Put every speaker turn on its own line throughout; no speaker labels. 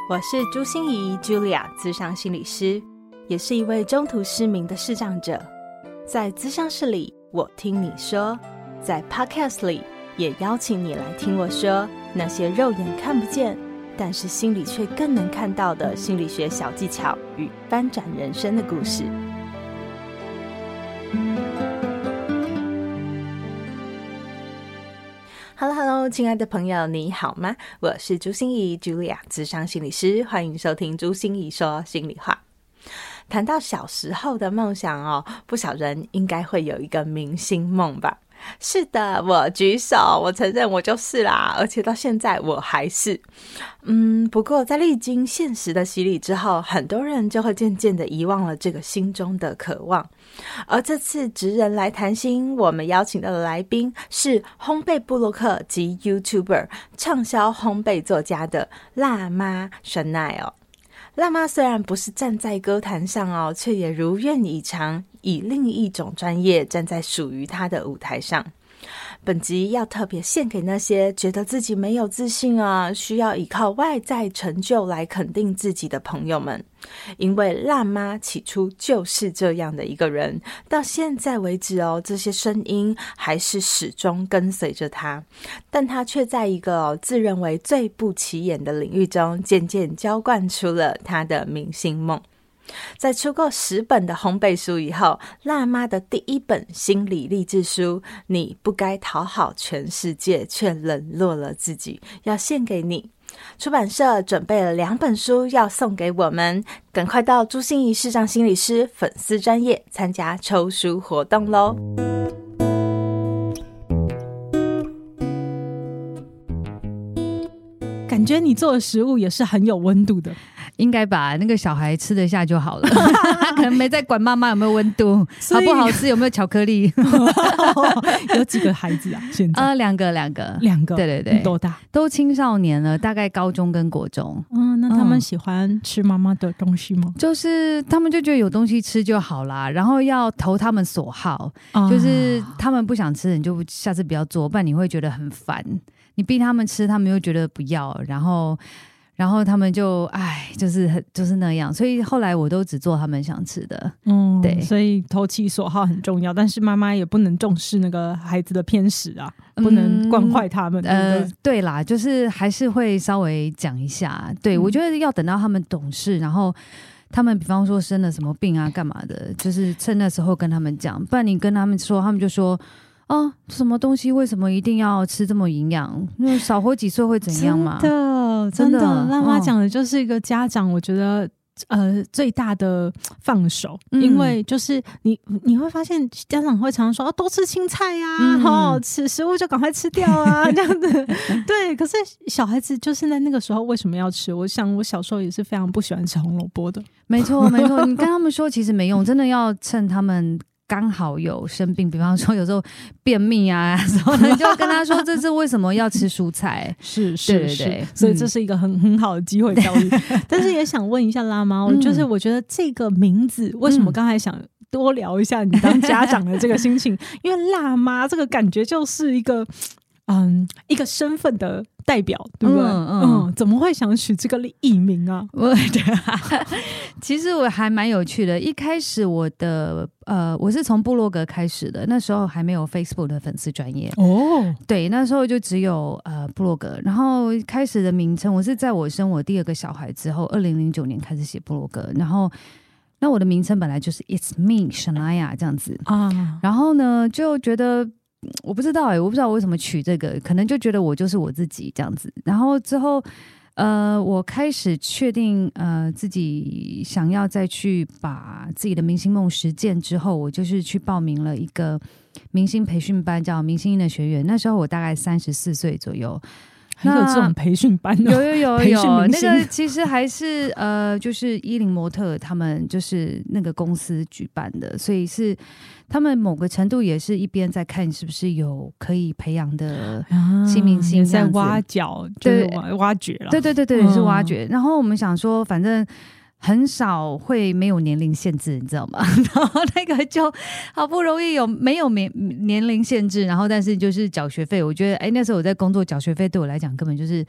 我是朱心怡 Julia 諮商心理师，也是一位中途失明的视障者。在諮商室里，我听你说，在 Podcast 里也邀请你来听我说那些肉眼看不见但是心里却更能看到的心理学小技巧与翻转人生的故事。Hello， 亲爱的朋友，你好吗？我是朱心怡 Julia 諮商心理师，欢迎收听朱心怡说心里话。谈到小时候的梦想哦，不少人应该会有一个明星梦吧？是的，我举手，我承认我就是啦，而且到现在我还是。不过在历经现实的洗礼之后，很多人就会渐渐的遗忘了这个心中的渴望。而这次职人来谈心，我们邀请到的来宾是烘焙部落客及 YouTuber 畅销烘焙作家的辣妈 Chanel。辣妈虽然不是站在歌坛上哦，却也如愿以偿，以另一种专业站在属于她的舞台上。本集要特别献给那些觉得自己没有自信啊，需要依靠外在成就来肯定自己的朋友们。因为辣妈起初就是这样的一个人，到现在为止哦，这些声音还是始终跟随着她，但她却在一个自认为最不起眼的领域中，渐渐浇灌出了她的明星梦。在出购10本的烘焙书以后，辣妈的第一本心理励志书《你不该讨好全世界，却冷落了自己》要献给你。出版社准备了2本书要送给我们，赶快到朱心怡视障心理师粉丝专页参加抽书活动咯。
感觉你做的食物也是很有温度的。
应该吧，那个小孩吃得下就好了他可能没在管妈妈有没有温度，好不好吃，有没有巧克力
有几个孩子啊？现在
两个，对对对，
多大？
都青少年了，大概高中跟国中。
那他们喜欢吃妈妈的东西吗？
就是他们就觉得有东西吃就好啦，然后要投他们所好，就是他们不想吃你就下次不要做，不然你会觉得很烦，你逼他们吃他们又觉得不要，然后他们就就是那样，所以后来我都只做他们想吃的。对，
所以投其所好很重要，但是妈妈也不能重视那个孩子的偏食啊，不能惯坏他们。
对啦，就是还是会稍微讲一下。对，我觉得要等到他们懂事，然后他们比方说生了什么病啊干嘛的，就是趁那时候跟他们讲，不然你跟他们说，他们就说什么东西为什么一定要吃这么营养？因为少活几岁会怎样嘛？
真的，辣妈讲的就是一个家长，我觉得最大的放手，因为就是你会发现家长会常常说多吃青菜呀，好好吃，食物就赶快吃掉啊这样子。对，可是小孩子就是在那个时候为什么要吃？我想我小时候也是非常不喜欢吃红萝卜的。
没错，你跟他们说其实没用，真的要趁他们刚好有生病，比方说有时候便秘啊什么的，就跟他说这是为什么要吃蔬菜。
是，
对，
所以这是一个很好的机会教育。但是也想问一下辣妈，就是我觉得这个名字为什么刚才想多聊一下你当家长的这个心情？因为辣妈这个感觉就是一个身份的代表，对不对？怎么会想取这个艺名啊？
其实我还蛮有趣的。一开始我是从部落格开始的，那时候还没有 Facebook 的粉丝专页对，那时候就只有部落格。然后开始的名称，我是在我生我第2个小孩之后，2009年开始写部落格，然后那我的名称本来就是 It's me Shania 这样子然后呢就觉得我不知道我不知道我为什么取这个，可能就觉得我就是我自己这样子。然后之后我开始确定自己想要再去把自己的明星梦实践之后，我就是去报名了一个明星培训班，叫明星音的学院。那时候我大概34岁左右。
还有这种培训班
有那个其实还是就是10模特他们就是那个公司举办的，所以是他们某个程度也是一边在看是不是有可以培养的新明星
在挖角，就是挖掘了。
对，是挖掘。然后我们想说反正很少会没有年龄限制，你知道吗？然后那个就好不容易没有年龄限制，然后但是就是缴学费，我觉得那时候我在工作缴学费对我来讲根本就是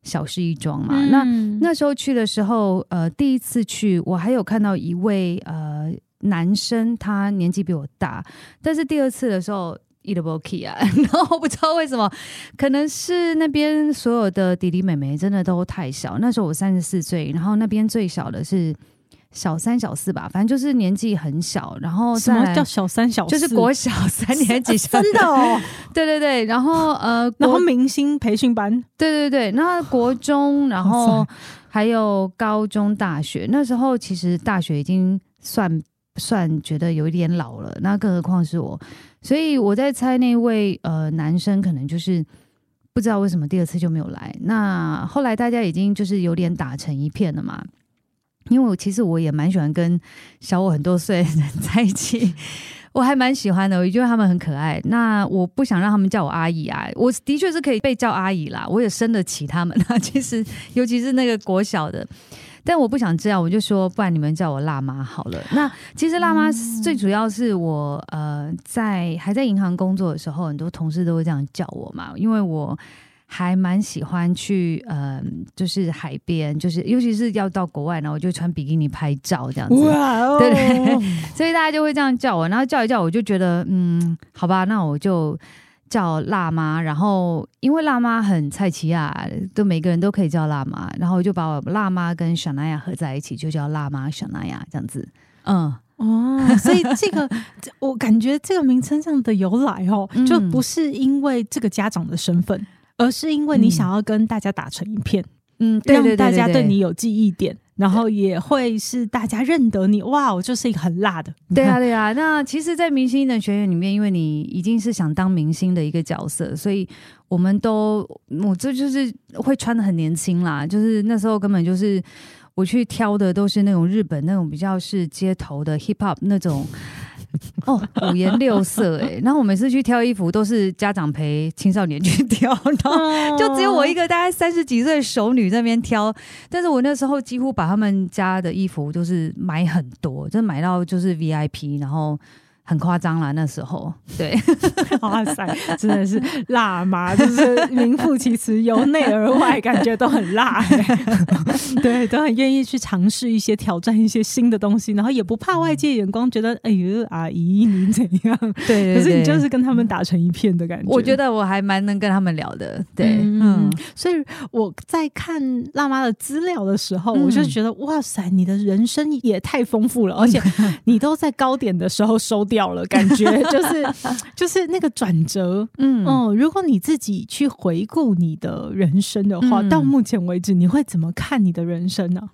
小事一桩嘛。那时候去的时候，第一次去，我还有看到一位男生，他年纪比我大，但是第二次的时候。一都不 OK 啊，然后不知道为什么，可能是那边所有的弟弟妹妹真的都太小。那时候我34岁，然后那边最小的是小3、小4吧，反正就是年纪很小。然后
什么叫小3、小4？
就是国小3年级，
真的哦。
对对对，然后
明星培训班，
对对对，那国中，然后还有高中、大学。那时候其实大学已经算觉得有一点老了，那更何况是我。所以我在猜那位男生可能就是不知道为什么第二次就没有来。那后来大家已经就是有点打成一片了嘛，因为其实我也蛮喜欢跟小我很多岁的人在一起，我还蛮喜欢的，我觉得他们很可爱。那我不想让他们叫我阿姨啊，我的确是可以被叫阿姨啦，我也生得起他们啊。其实尤其是那个国小的。但我不想这样，我就说不然你们叫我辣妈好了。那其实辣妈最主要是我还在银行工作的时候，很多同事都会这样叫我嘛，因为我还蛮喜欢去就是海边，就是尤其是要到国外，然后我就穿比基尼拍照这样子。哇哦，对对，所以大家就会这样叫我，然后叫一叫我就觉得好吧，那我就叫辣妈。然后因为辣妈很菜奇亚，都每个人都可以叫辣妈，然后我就把我辣妈跟小娜亚合在一起，就叫辣妈小娜亚这样子。
所以这个我感觉这个名称上的由来就不是因为这个家长的身份，而是因为你想要跟大家打成一片，对对对对对，让大家对你有记忆点，然后也会是大家认得你，哇，我就是一个很辣的。
对啊对啊，那其实在明星艺人学院里面，因为你已经是想当明星的一个角色，所以我这就是会穿得很年轻啦，就是那时候根本就是我去挑的都是那种日本那种比较是街头的 hip hop 那种五颜六色然后我每次去挑衣服都是家长陪青少年去挑，然后就只有我一个大概30几岁的熟女在那边挑。但是我那时候几乎把他们家的衣服就是买很多，就买到就是 VIP， 然后很夸张啦那时候。对，
哇塞，真的是辣妈，就是名副其实，由内而外感觉都很辣对，都很愿意去尝试一些挑战一些新的东西，然后也不怕外界眼光觉得哎呦阿姨你怎样。对对对，可是你就是跟他们打成一片的感觉。
我觉得我还蛮能跟他们聊的。对，
所以我在看辣妈的资料的时候，我就觉得哇塞，你的人生也太丰富了，而且你都在高点的时候收掉了，感觉就是那个转折。如果你自己去回顾你的人生的话，到目前为止你会怎么看你的人生呢？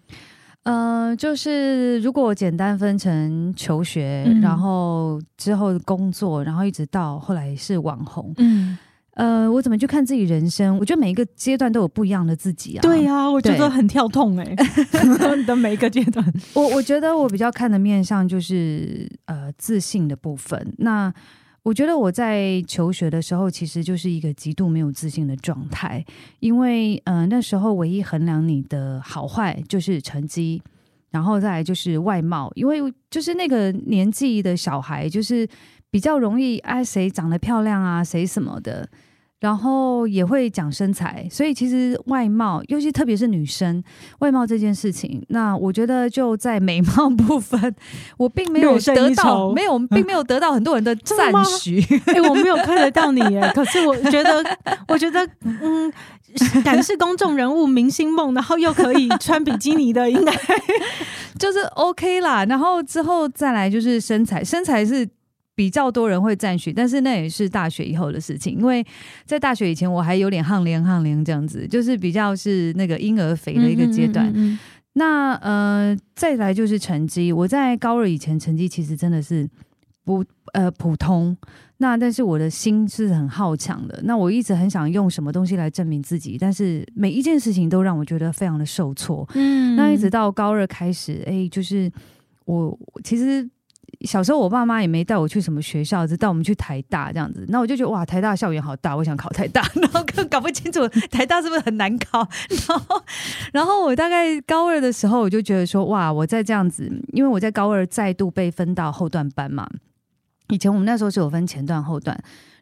就是如果我简单分成求学，然后之后工作，然后一直到后来是网红，我怎么去看自己人生？我觉得每一个阶段都有不一样的自己啊。
对啊，我觉得很跳痛你的每一个阶段。
我觉得我比较看的面向就是自信的部分。那我觉得我在求学的时候其实就是一个极度没有自信的状态，因为那时候唯一衡量你的好坏就是成绩，然后再来就是外貌，因为就是那个年纪的小孩就是比较容易谁长得漂亮啊，谁什么的，然后也会讲身材，所以其实外貌，尤其特别是女生外貌这件事情，那我觉得就在美貌部分，我并没有得到并没有得到很多人的赞许。
我没有看得到你耶，可是我觉得敢是公众人物明星梦，然后又可以穿比基尼的，应该
就是 OK 啦。然后之后再来就是身材是比较多人会赞许，但是那也是大学以后的事情，因为在大学以前我还有点夯连这样子，就是比较是那个婴儿肥的一个阶段。那再来就是成绩，我在高2以前成绩其实真的是普通，那但是我的心是很好强的，那我一直很想用什么东西来证明自己，但是每一件事情都让我觉得非常的受挫。那一直到高2开始，就是我其实小时候我爸妈也没带我去什么学校，只带我们去台大这样子。那我就觉得哇，台大校园好大，我想考台大，然后搞不清楚台大是不是很难考。然后我大概高2的时候，我就觉得说哇，我再这样子，因为我在高2再度被分到后段班嘛。以前我们那时候是有分前段后段，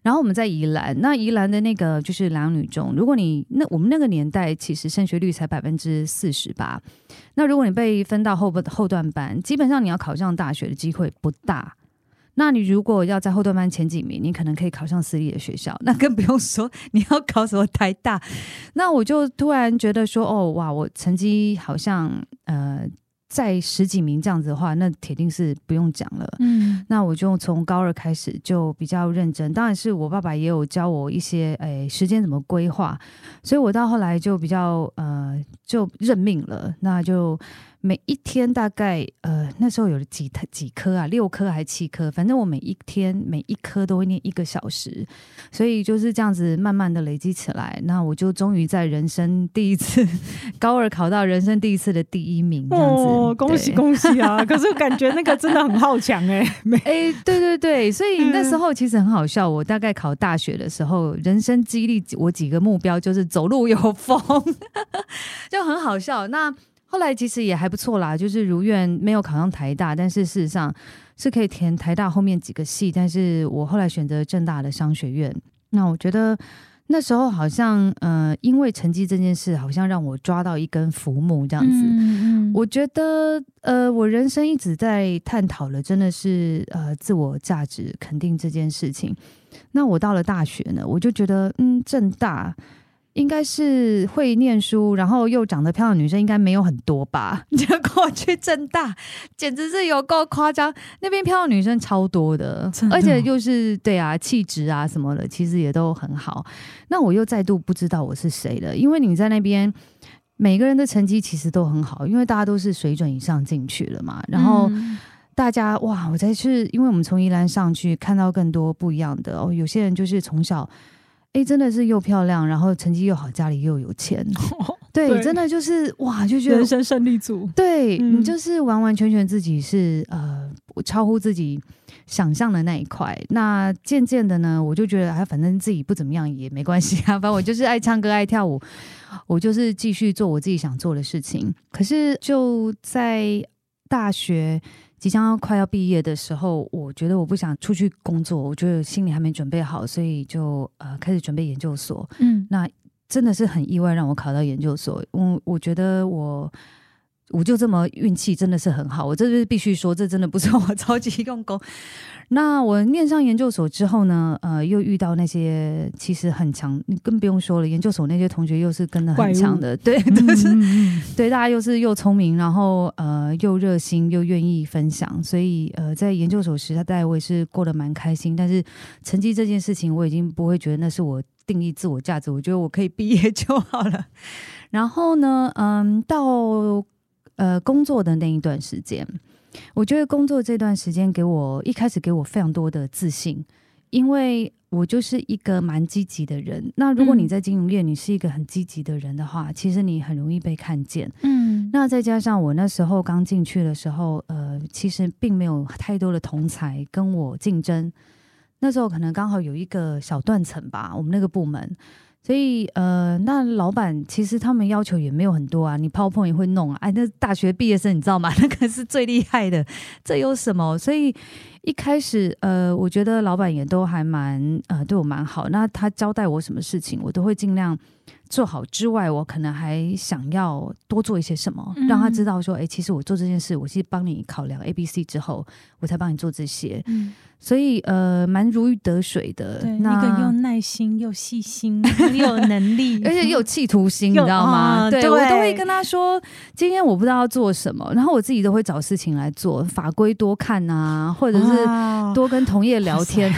然后我们在宜兰，那宜兰的那个就是兰阳女中，如果我们那个年代其实升学率才48%，那如果你被分到后段班，基本上你要考上大学的机会不大。那你如果要在后段班前几名，你可能可以考上私立的学校，那更不用说你要考什么台大。那我就突然觉得说，哦哇，我成绩好像在10几名这样子的话，那铁定是不用讲了。那我就从高2开始就比较认真，当然是我爸爸也有教我一些时间怎么规划，所以我到后来就比较就认命了，那就每一天大概那时候有几科啊，6科还7科，反正我每一天每一科都会念1个小时，所以就是这样子慢慢的累积起来。那我就终于在人生第一次高2考到人生第一次的第1名，这样子。
恭喜恭喜啊！可是感觉那个真的很好强
对，所以那时候其实很好笑。我大概考大学的时候，人生激励我几个目标就是走路有风，就很好笑。那后来其实也还不错啦，就是如愿没有考上台大，但是事实上是可以填台大后面几个系，但是我后来选择政大的商学院。那我觉得那时候好像因为成绩这件事，好像让我抓到一根浮木这样子。我觉得我人生一直在探讨了，真的是自我价值肯定这件事情。那我到了大学呢，我就觉得政大应该是会念书，然后又长得漂亮的女生应该没有很多吧？结果去政大，简直是有够夸张，那边漂亮女生超多的，而且又是对啊，气质啊什么的，其实也都很好。那我又再度不知道我是谁了，因为你在那边每个人的成绩其实都很好，因为大家都是水准以上进去了嘛，然后大家哇，我才是因为我们从宜兰上去看到更多不一样的有些人就是从小真的是又漂亮，然后成绩又好，家里又有钱，对，真的就是哇，就觉得
人生胜利组。
对，你就是完完全全自己是超乎自己想象的那一块。那渐渐的呢，我就觉得反正自己不怎么样也没关系啊，反正我就是爱唱歌爱跳舞，我就是继续做我自己想做的事情。可是就在大学即将快要毕业的时候，我觉得我不想出去工作，我觉得心里还没准备好，所以就开始准备研究所。那真的是很意外让我考到研究所。我觉得我就这么运气真的是很好，我这是必须说，这真的不是我超级用功。那我念上研究所之后呢，又遇到那些其实很强，你更不用说了，研究所那些同学又是跟得很强的，对，对，大家又聪明，然后又热心又愿意分享，所以在研究所时代我也是过得蛮开心。但是成绩这件事情，我已经不会觉得那是我定义自我价值，我觉得我可以毕业就好了。然后呢，到工作的那一段时间，我觉得工作这段时间一开始给我非常多的自信，因为我就是一个蛮积极的人。那如果你在金融业你是一个很积极的人的话，其实你很容易被看见。那再加上我那时候刚进去的时候，其实并没有太多的同才跟我竞争，那时候可能刚好有一个小断层吧，我们那个部门。所以那老板其实他们要求也没有很多啊，你 PowerPoint 也会弄啊，那大学毕业生你知道吗？那个是最厉害的，这有什么？所以一开始我觉得老板也都还蛮对我蛮好，那他交代我什么事情我都会尽量做好之外，我可能还想要多做一些什么，让他知道说其实我做这件事我是帮你考量 ABC 之后我才帮你做这些。所以蛮如鱼得水的。
对，一个又耐心又细心又有能力
而且又有企图心，你知道吗？对，我都会跟他说今天我不知道要做什么，然后我自己都会找事情来做，法规多看啊，或者是多跟同业聊天。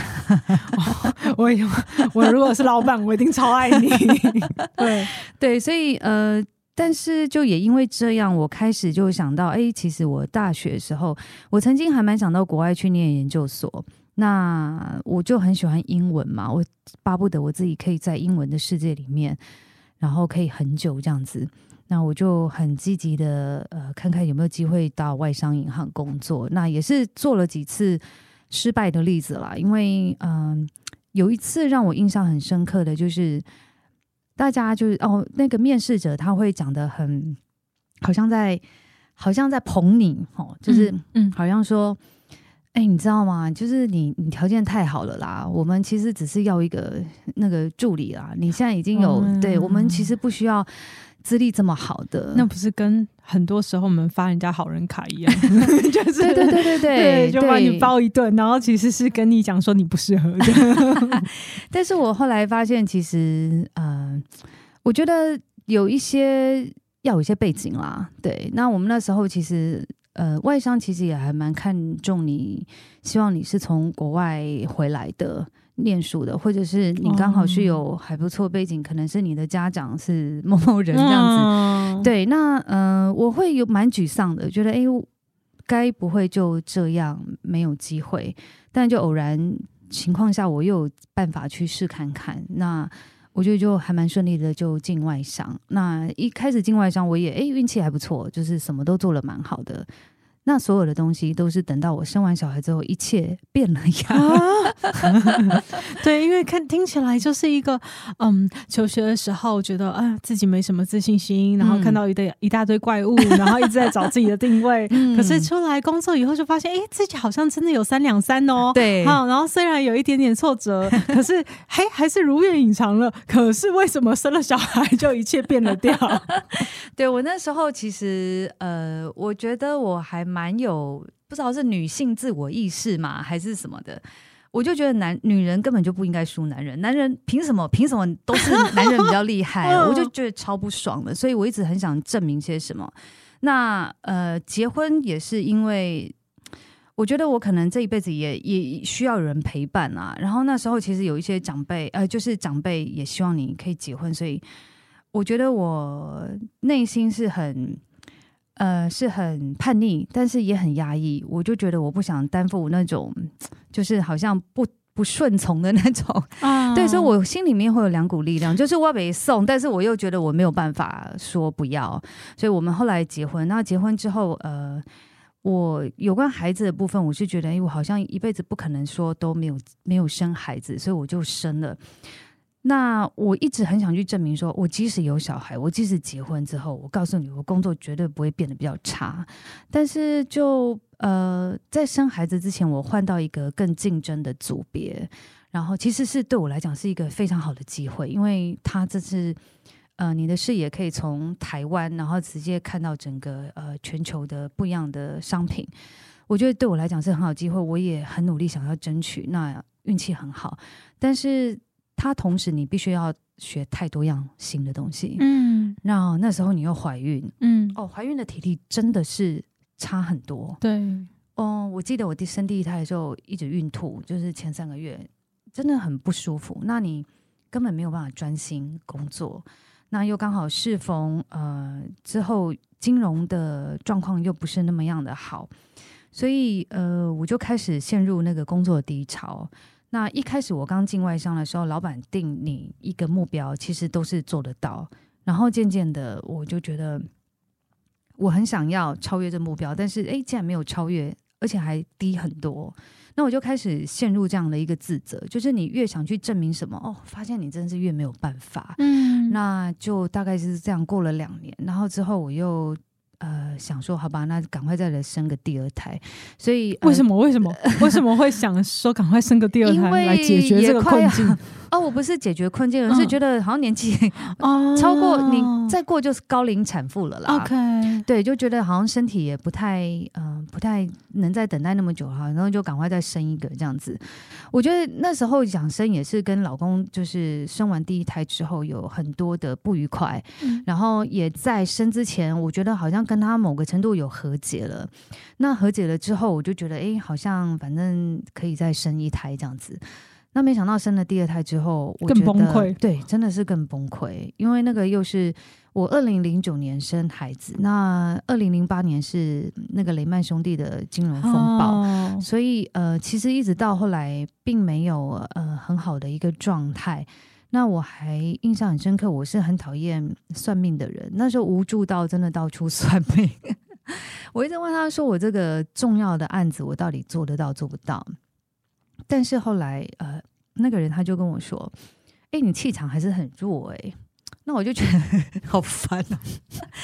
我如果是老板我一定超爱你。
对，所以但是就也因为这样，我开始就想到其实我大学的时候我曾经还蛮想到国外去念研究所，那我就很喜欢英文嘛，我巴不得我自己可以在英文的世界里面，然后可以很久这样子。那我就很积极的看看有没有机会到外商银行工作，那也是做了几次失败的例子啦。因为有一次让我印象很深刻的就是大家就是那个面试者他会讲得很好像在捧你就是好像说你知道吗？就是你条件太好了啦，我们其实只是要一个那个助理啦。你现在已经有，对，我们其实不需要资历这么好的。
那不是跟很多时候我们发人家好人卡一样，就是
对，
就把你包一顿，然后其实是跟你讲说你不适合的。
但是我后来发现，其实我觉得要有一些背景啦。对，那我们那时候其实。外商其实也还蛮看重你，希望你是从国外回来的念书的，或者是你刚好是有还不错背景，可能是你的家长是某某人这样子。对，那我会有蛮沮丧的，觉得该不会就这样没有机会？但就偶然情况下，我又有办法去试看看。那我觉得就还蛮顺利的，就进外商。那一开始进外商，我也运气还不错，就是什么都做了蛮好的。那所有的东西都是等到我生完小孩之后，一切变了呀。
对，因为听起来就是一个求学的时候觉得自己没什么自信心，然后看到一大堆怪物，然后一直在找自己的定位。可是出来工作以后就发现，自己好像真的有3两3哦。
对，
好，然后虽然有一点点挫折，可是还是如愿以偿了。可是为什么生了小孩就一切变了调？
对，我那时候其实我觉得我还蛮有不知道是女性自我意识嘛还是什么的，我就觉得女人根本就不应该输男人，男人凭什么都是男人比较厉害我就觉得超不爽的，所以我一直很想证明些什么。那结婚也是因为我觉得我可能这一辈子也需要有人陪伴啊，然后那时候其实有一些长辈就是长辈也希望你可以结婚，所以我觉得我内心是很叛逆，但是也很压抑。我就觉得我不想担负那种就是好像不顺从的那种对，所以我心里面会有2股力量，就是我要被送，但是我又觉得我没有办法说不要，所以我们后来结婚。那结婚之后我有关孩子的部分，我是觉得我好像一辈子不可能说都没有生孩子，所以我就生了。那我一直很想去证明说，我即使有小孩，我即使结婚之后，我告诉你，我工作绝对不会变得比较差。但是就在生孩子之前，我换到一个更竞争的组别，然后其实是对我来讲是一个非常好的机会，因为它这是你的视野可以从台湾，然后直接看到整个全球的不一样的商品。我觉得对我来讲是很好的机会，我也很努力想要争取。那运气很好，但是它同时你必须要学太多样新的东西。那时候你又怀孕，怀孕的体力真的是差很多。
对，
我记得我生第一胎的时候一直孕吐，就是前3个月真的很不舒服。那你根本没有办法专心工作，那又刚好适逢之后金融的状况又不是那么样的好，所以我就开始陷入那个工作的低潮。那一开始我刚进外商的时候，老板定你一个目标，其实都是做得到。然后渐渐的，我就觉得我很想要超越这目标，但是竟然没有超越，而且还低很多。那我就开始陷入这样的一个自责，就是你越想去证明什么，发现你真的是越没有办法。那就大概是这样过了2年，然后之后我又想说好吧，那赶快再来生个第2胎。所以
为什么会想说赶快生个第2胎来解决这个困境？
我不是解决困境，而是觉得好像年纪超过你再过就是高龄产妇了啦。对，就觉得好像身体也不太能再等待那么久哈，然后就赶快再生一个这样子。我觉得那时候想生也是跟老公就是生完第1胎之后有很多的不愉快，然后也在生之前我觉得好像跟他某个程度有和解了。那和解了之后我就觉得好像反正可以再生1胎这样子。那没想到生了第2胎之后，我觉得
更崩溃。
对，真的是更崩溃，因为那个又是我2009年生孩子，那2008年是那个雷曼兄弟的金融风暴，所以其实一直到后来并没有很好的一个状态。那我还印象很深刻，我是很讨厌算命的人，那时候无助到真的到处算命。我一直问他说，我这个重要的案子我到底做得到做不到？但是后来那个人他就跟我说，你气场还是很弱那我就觉得好烦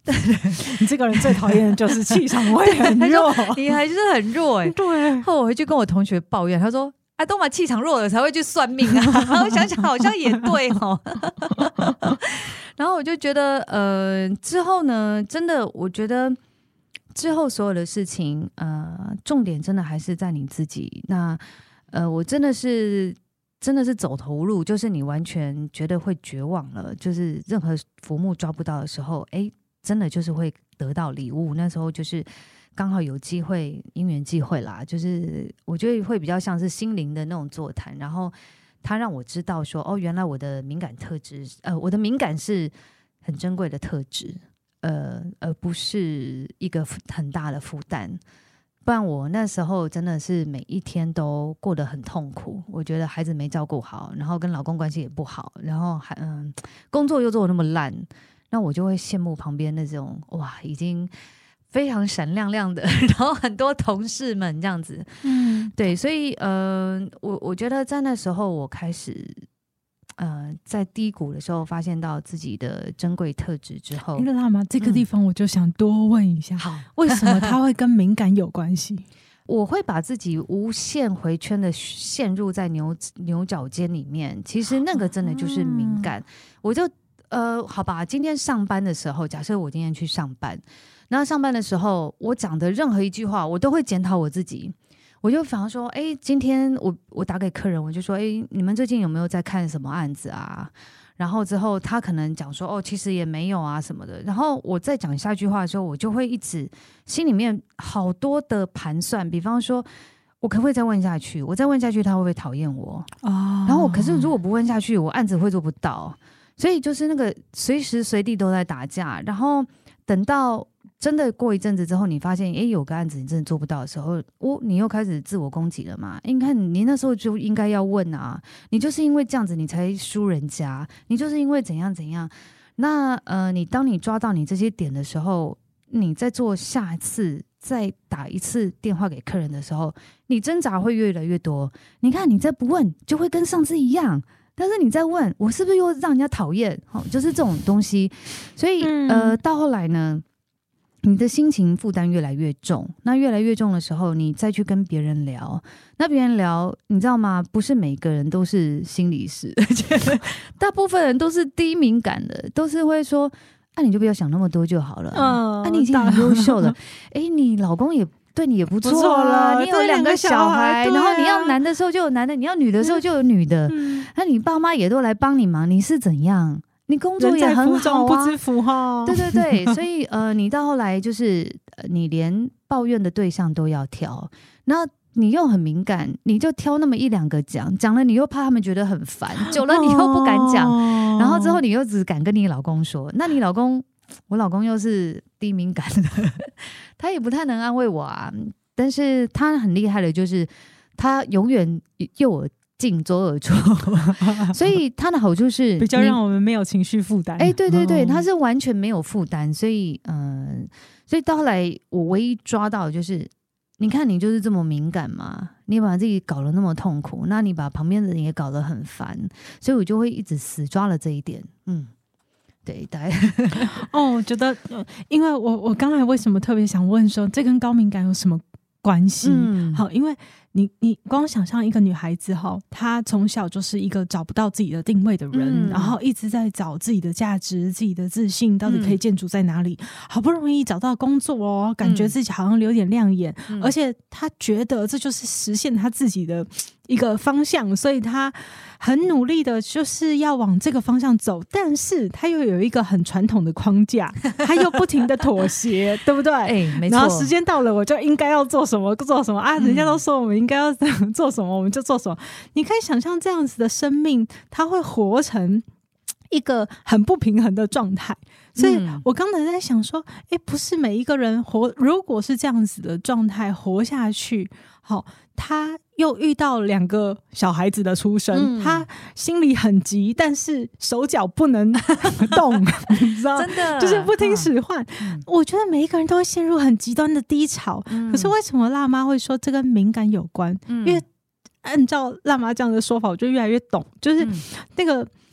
你这个人最讨厌的就是气场会很弱，
你还是很弱哎、欸。
对，
后我回去跟我同学抱怨，他说：“啊，都嘛气场弱了才会去算命啊。”我想想好像也对哦。然后我就觉得，之后呢，真的，我觉得之后所有的事情，重点真的还是在你自己。那，我真的是走投无路，就是你完全觉得会绝望了，就是任何浮木抓不到的时候，真的就是会得到礼物。那时候就是刚好有机会，因缘际会啦，就是我觉得会比较像是心灵的那种座谈，然后他让我知道说，哦，原来我的敏感特质，我的敏感是很珍贵的特质，而不是一个很大的负担。不然我那时候真的是每一天都过得很痛苦，我觉得孩子没照顾好，然后跟老公关系也不好，然后工作又做得那么烂，那我就会羡慕旁边那种哇已经非常闪亮亮的，然后很多同事们这样子，对，所以我觉得在那时候我开始在低谷的时候发现到自己的珍贵特质之后，
你知道吗？这个地方我就想多问一下，为什么它会跟敏感有关系？
我会把自己无限回圈的陷入在牛角尖里面，其实那个真的就是敏感。我就好吧，今天上班的时候，假设我今天去上班，然后上班的时候，我讲的任何一句话，我都会检讨我自己。我就反而说，今天我打给客人，我就说，你们最近有没有在看什么案子啊？然后之后他可能讲说，其实也没有啊什么的。然后我再讲下一句话的时候，我就会一直心里面好多的盘算，比方说，我可不可以再问下去？我再问下去，他会不会讨厌我？然后可是如果不问下去，我案子会做不到。所以就是那个随时随地都在打架，然后等到真的过一阵子之后，你发现有个案子你真的做不到的时候，你又开始自我攻击了嘛？你看你那时候就应该要问啊，你就是因为这样子你才输人家，你就是因为怎样怎样。那当你抓到你这些点的时候，你再做下一次再打一次电话给客人的时候，你挣扎会越来越多。你看你再不问就会跟上次一样，但是你再问我是不是又让人家讨厌，就是这种东西。所以到后来呢，你的心情负担越来越重，那越来越重的时候，你再去跟别人聊，那别人聊，你知道吗？不是每个人都是心理师，大部分人都是低敏感的，都是会说，你就不要想那么多就好了，你已经很优秀了，你老公也对你也不错啦，你有2个小孩，然后你要男的时候就有男的，你要女的时候就有女的，那你爸妈也都来帮你忙，你是怎样？你工作也很好啊，
不知福哈。
对对对，所以你到后来就是你连抱怨的对象都要挑，那你又很敏感，你就挑那么1-2个讲了，你又怕他们觉得很烦，久了你又不敢讲，然后之后你又只敢跟你老公说，那你老公，我老公又是低敏感的，他也不太能安慰我啊，但是他很厉害的就是他永远右耳进左耳出，所以他的好处是
比较让我们没有情绪负担。
对对对，他是完全没有负担，所以到后来我唯一抓到的就是，你看你就是这么敏感嘛，你把自己搞得那么痛苦，那你把旁边的人也搞得很烦，所以我就会一直死抓了这一点。对，大概
我觉得，因为我刚才为什么特别想问说，这跟高敏感有什么关系？好，因为你光想象一个女孩子哈，她从小就是一个找不到自己的定位的人，然后一直在找自己的价值、自己的自信到底可以建筑在哪里。好不容易找到工作感觉自己好像有点亮眼，而且她觉得这就是实现她自己的一个方向，所以她很努力的就是要往这个方向走，但是她又有一个很传统的框架，她又不停的妥协，对不对？
没错。
然后时间到了，我就应该要做什么啊？人家都说我们应该要做什么，我们就做什么。你可以想象这样子的生命，它会活成一个很不平衡的状态。所以我刚才在想说，不是每一个人如果是这样子的状态活下去，好，他又遇到2个小孩子的出生，他心里很急，但是手脚不能动，你知道，
真的
就是不听使唤。我觉得每一个人都会陷入很极端的低潮，可是为什么辣妈会说这跟敏感有关？因为按照辣妈这样的说法，我就越来越懂，就是那个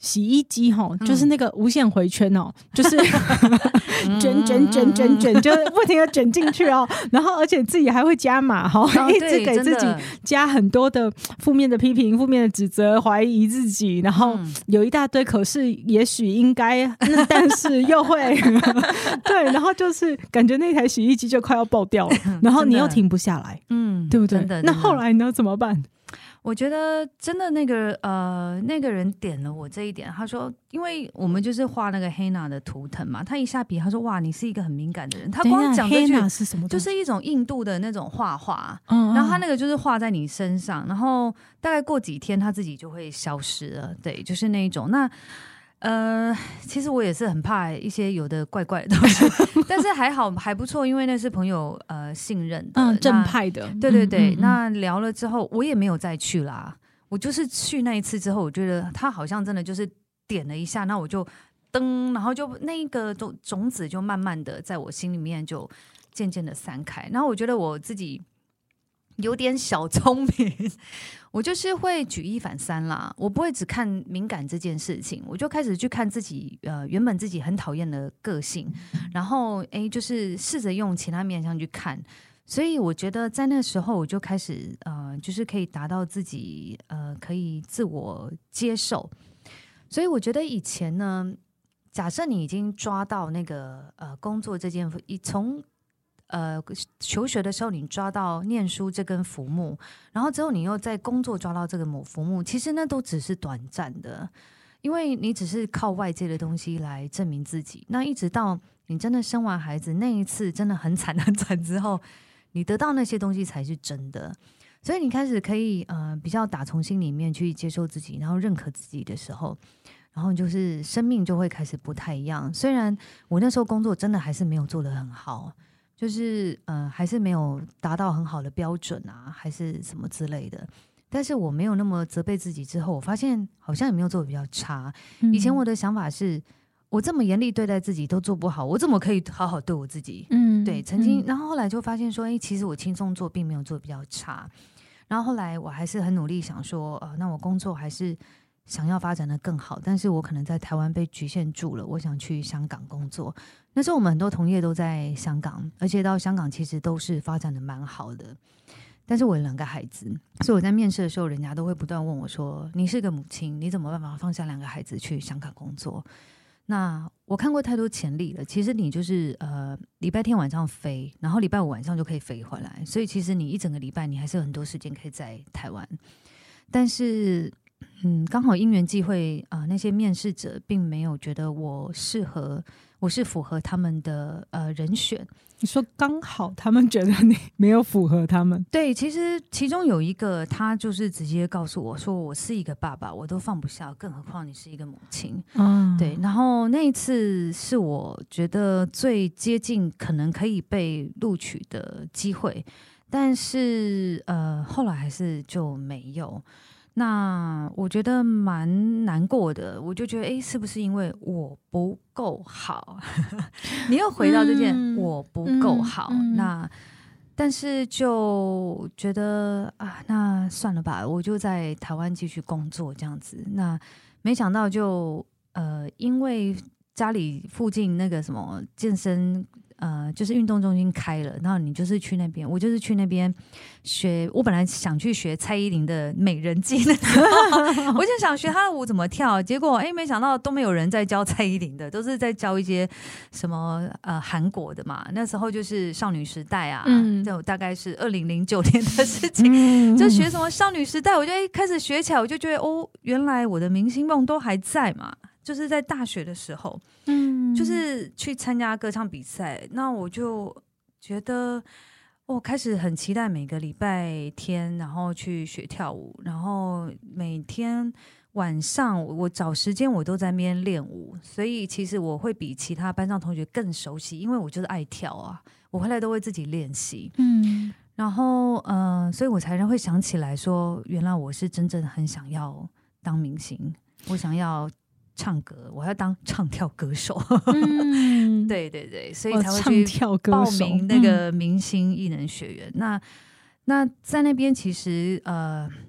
洗衣机就是那个无限回圈就是卷就是不停的卷进去然后而且自己还会加码一直给自己加很多的负面的批评、负面的指责、怀疑自己，然后有一大堆可是也许应该但是又会对，然后就是感觉那台洗衣机就快要爆掉了然后你又停不下来对不对？那后来呢怎么办？
我觉得真的那个人点了我这一点，他说，因为我们就是画那个黑娜的图腾嘛，他一下笔他说哇，你是一个很敏感的人。他光讲这句
是什么？
就是一种印度的那种画画，然后他那个就是画在你身上，然后大概过几天他自己就会消失了。对，就是那一种。那其实我也是很怕一些有的怪怪的东西但是还好还不错，因为那是朋友信任的
正派的。
对对对，那聊了之后我也没有再去啦，我就是去那一次之后，我觉得他好像真的就是点了一下，那我就噔，然后就那个种子就慢慢的在我心里面就渐渐的散开。然后我觉得我自己有点小聪明我就是会举一反三啦，我不会只看敏感这件事情，我就开始去看自己原本自己很讨厌的个性，然后就是试着用其他面向去看。所以我觉得在那时候我就开始就是可以达到自己可以自我接受。所以我觉得以前呢，假设你已经抓到那个工作这件，从求学的时候你抓到念书这根浮木，然后之后你又在工作抓到这个浮木，其实那都只是短暂的，因为你只是靠外界的东西来证明自己。那一直到你真的生完孩子那一次真的很惨很惨之后，你得到那些东西才是真的。所以你开始可以比较打从心里面去接受自己，然后认可自己的时候，然后就是生命就会开始不太一样。虽然我那时候工作真的还是没有做得很好，就是还是没有达到很好的标准啊，还是什么之类的，但是我没有那么责备自己之后，我发现好像也没有做得比较差。以前我的想法是，我这么严厉对待自己都做不好，我怎么可以好好对我自己？对，曾经，然后后来就发现说，其实我轻松做并没有做得比较差。然后后来我还是很努力想说，那我工作还是想要发展的更好，但是我可能在台湾被局限住了，我想去香港工作。那时候我们很多同业都在香港，而且到香港其实都是发展的蛮好的。但是我有2个孩子，所以我在面试的时候，人家都会不断问我说：“你是个母亲，你怎么办法放下2个孩子去香港工作？”那我看过太多潜力了。其实你就是礼拜天晚上飞，然后礼拜5晚上就可以飞回来，所以其实你一整个礼拜你还是有很多时间可以在台湾。但是刚好因缘际会那些面试者并没有觉得我是符合他们的人选。
你说刚好他们觉得你没有符合他们？
对，其实其中有一个他就是直接告诉我说，我是一个爸爸我都放不下，更何况你是一个母亲。对，然后那一次是我觉得最接近可能可以被录取的机会，但是后来还是就没有。那我觉得蛮难过的，我就觉得是不是因为我不够好你又回到这件我不够好那但是就觉得那算了吧，我就在台湾继续工作这样子。那没想到就因为家里附近那个什么健身就是运动中心开了，然后你就是去那边，我就是去那边学。我本来想去学蔡依林的美人计的时候我就想学她的舞怎么跳，结果没想到都没有人在教蔡依林的，都是在教一些什么韩国的嘛。那时候就是少女时代啊，就大概是2009年的事情就学什么少女时代，我就开始学起来，我就觉得原来我的明星梦都还在嘛。就是在大学的时候就是去参加歌唱比赛，那我就觉得我开始很期待每个礼拜天然后去学跳舞，然后每天晚上我找时间我都在那边练舞，所以其实我会比其他班上同学更熟悉，因为我就是爱跳啊，我回来都会自己练习然后所以我才会想起来说，原来我是真正很想要当明星，我想要唱歌，我要当唱跳歌手对对对，所以才会去报名那个明星艺能学院那在那边其实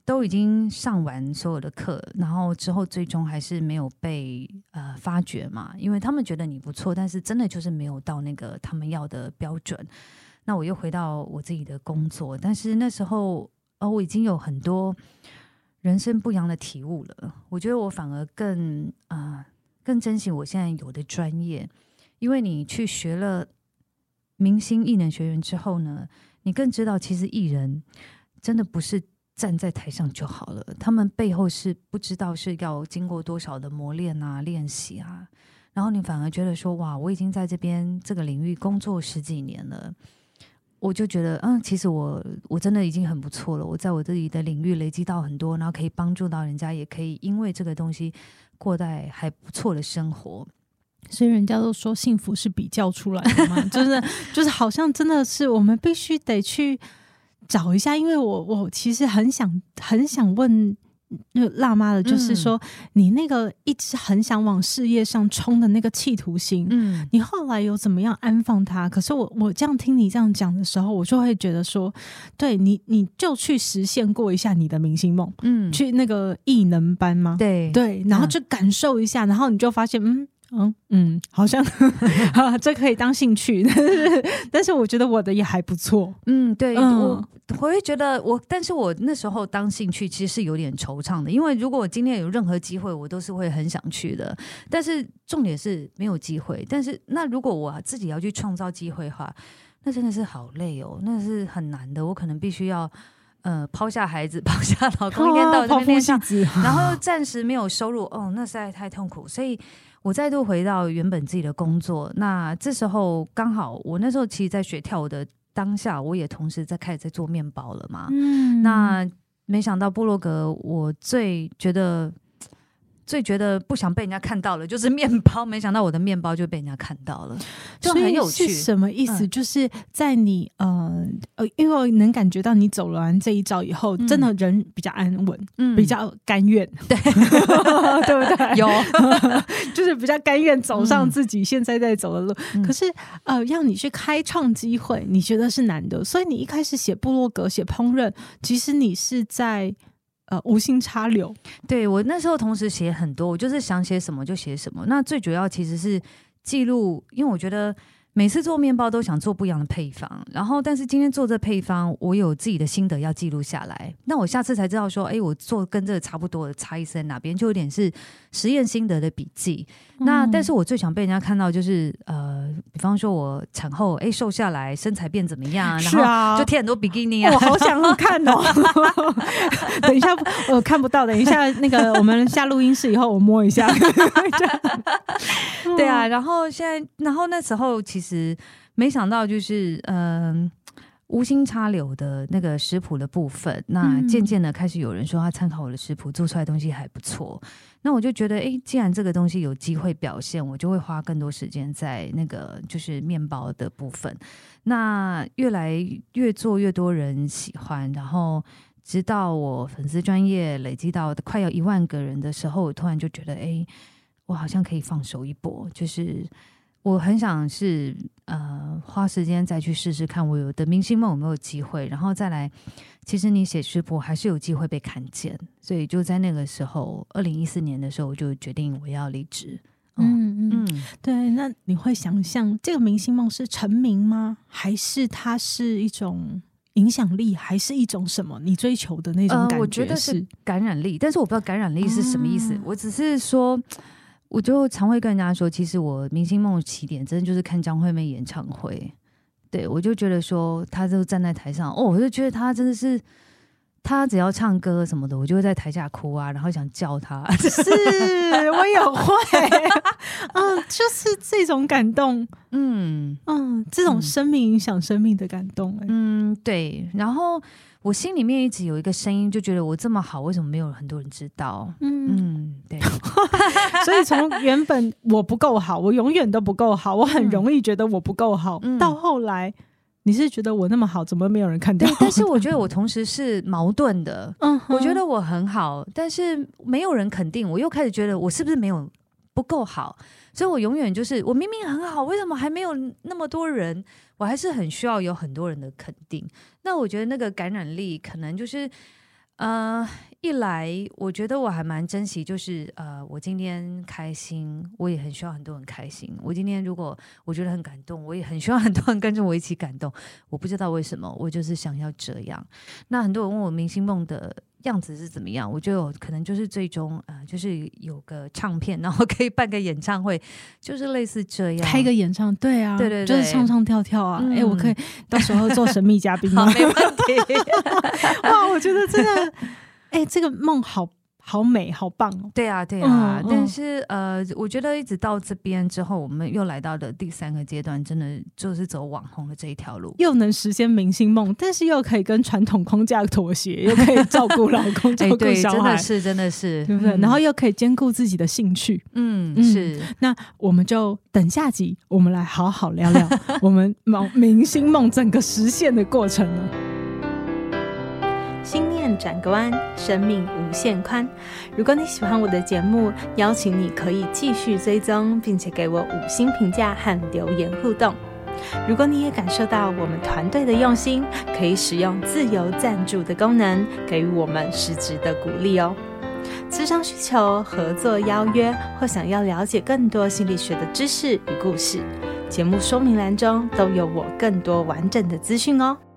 都已经上完所有的课，然后之后最终还是没有被发掘嘛，因为他们觉得你不错，但是真的就是没有到那个他们要的标准。那我又回到我自己的工作，但是那时候我已经有很多人生不一样的体悟了。我觉得我反而更珍惜我现在有的专业，因为你去学了明星艺能学院之后呢，你更知道其实艺人真的不是站在台上就好了，他们背后是不知道是要经过多少的磨练啊、练习啊，然后你反而觉得说，哇，我已经在这边这个领域工作10几年了，我就觉得，其实我真的已经很不错了。我在我自己的领域累积到很多，然后可以帮助到人家，也可以因为这个东西过在还不错的生活。
所以人家都说幸福是比较出来的嘛，就是好像真的是我们必须得去找一下，因为我其实很想问辣妈的，就是说你那个一直很想往事业上冲的那个企图心，你后来有怎么样安放它？可是我这样听你这样讲的时候，我就会觉得说，对你就去实现过一下你的明星梦，去那个艺能班吗？对，然后就感受一下，然后你就发现，好像这可以当兴趣，但是我觉得我的也还不错。
对，我会觉得但是我那时候当兴趣其实是有点惆怅的，因为如果我今天有任何机会，我都是会很想去的。但是重点是没有机会。但是那如果我自己要去创造机会的话，那真的是好累哦，那是很难的。我可能必须要抛下孩子，抛下老公，一天到晚这边练上，然后暂时没有收入，那实在太痛苦。所以我再度回到原本自己的工作。那这时候刚好我那时候其实在学跳舞的当下，我也同时开始在做面包了嘛。那没想到部落格我最觉得不想被人家看到了就是面包，没想到我的面包就被人家看到了，就很有趣。
是什么意思？就是在你因为我能感觉到你走完这一遭以后，真的人比较安稳，比较甘愿，对对不对？
有
就是比较甘愿走上自己现在在走的路。可是要你去开创机会，你觉得是难的，所以你一开始写部落格、写烹饪，其实你是在无心插柳。
对，我那时候同时写很多，我就是想写什么就写什么。那最主要其实是记录，因为我觉得每次做面包都想做不一样的配方，然后但是今天做这配方，我有自己的心得要记录下来。那我下次才知道说，我做跟这个差不多的差异是在哪边，就有点是实验心得的笔记。那但是我最想被人家看到就是比方说我产后瘦下来，身材变怎么样，然后就贴很多比基尼啊，
我好想看哦。等一下我看不到，等一下那个我们下录音室以后我摸一下。
对啊，然后那时候其实没想到就是无心插柳的那个食谱的部分，那渐渐的开始有人说他参考我的食谱做出来的东西还不错，那我就觉得既然这个东西有机会表现，我就会花更多时间在那个就是面包的部分。那越做越多人喜欢，然后直到我粉丝专页累积到快要1万个人的时候，我突然就觉得我好像可以放手一搏，就是我很想是花时间再去试试看我有的明星梦有没有机会，然后再来其实你写食谱还是有机会被看见，所以就在那个时候2014年的时候我就决定我要离职。
对，那你会想象这个明星梦是成名吗？还是它是一种影响力，还是一种什么你追求的那种感觉？
我觉得是感染力，但是我不知道感染力是什么意思。我只是说我就常会跟人家说，其实我明星梦的起点真的就是看张惠妹演唱会。对，我就觉得说她就站在台上，我就觉得她真的是，她只要唱歌什么的，我就会在台下哭啊，然后想叫她。
是，我也会，就是这种感动，这种生命影响生命的感动，
对。然后我心里面一直有一个声音，就觉得我这么好，为什么没有很多人知道？对。
所以从原本我不够好，我永远都不够好，我很容易觉得我不够好，到后来你是觉得我那么好，怎么没有人看到？
对，但是我觉得我同时是矛盾的。我觉得我很好，但是没有人肯定，我又开始觉得我是不是不够好？所以我永远就是我明明很好，为什么还没有那么多人？我还是很需要有很多人的肯定。那我觉得那个感染力可能就是一来我觉得我还蛮珍惜，就是我今天开心，我也很希望很多人开心。我今天如果我觉得很感动，我也很希望很多人跟着我一起感动。我不知道为什么，我就是想要这样。那很多人问我明星梦的样子是怎么样，我就有可能就是最终就是有个唱片，然后可以办个演唱会，就是类似这样，
开个演唱，对啊，
对对对，
就是唱唱跳跳啊。我可以到时候做神秘嘉宾吗？
好，没问题。
哇，我觉得真的。这个梦好美好棒哦。
对啊对啊，但是我觉得一直到这边之后，我们又来到了第3个阶段，真的就是走网红的这一条路，
又能实现明星梦，但是又可以跟传统框架妥协，又可以照顾老公照顾小孩，
真的是
对不对？然后又可以兼顾自己的兴趣。
是。
那我们就等下集我们来好好聊聊我们明星梦整个实现的过程了。
心念转个弯，生命无限宽。如果你喜欢我的节目，邀请你可以继续追踪，并且给我5星评价和留言互动。如果你也感受到我们团队的用心，可以使用自由赞助的功能，给予我们实质的鼓励哦。咨商需求、合作邀约，或想要了解更多心理学的知识与故事，节目说明栏中都有我更多完整的资讯哦。